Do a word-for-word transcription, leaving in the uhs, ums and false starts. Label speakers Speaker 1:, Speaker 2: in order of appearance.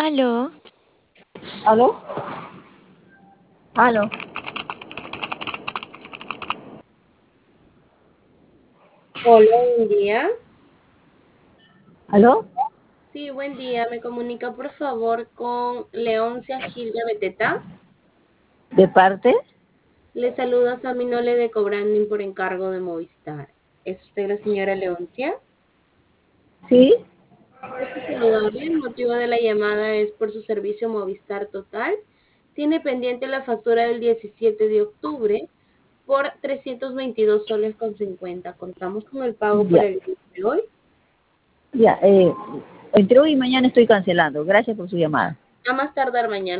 Speaker 1: Aló,
Speaker 2: ¿Aló? ¿Aló?
Speaker 3: Hola, buen día.
Speaker 2: ¿Aló?
Speaker 3: Sí, buen día. ¿Me comunica por favor con Leoncia Gilda Beteta?
Speaker 2: ¿De parte?
Speaker 3: Le saluda Saminole de Cobranding por encargo de Movistar. ¿Es usted la señora Leoncia?
Speaker 2: ¿Sí?
Speaker 3: Gusto saludarle. El motivo de la llamada es por su servicio Movistar Total. Tiene pendiente la factura del diecisiete de octubre por trescientos veintidós soles con cincuenta. Contamos con el pago por
Speaker 2: Ya,
Speaker 3: el día de hoy.
Speaker 2: ya. Eh, entre hoy y mañana estoy cancelando. Gracias por su llamada.
Speaker 3: A más tardar mañana.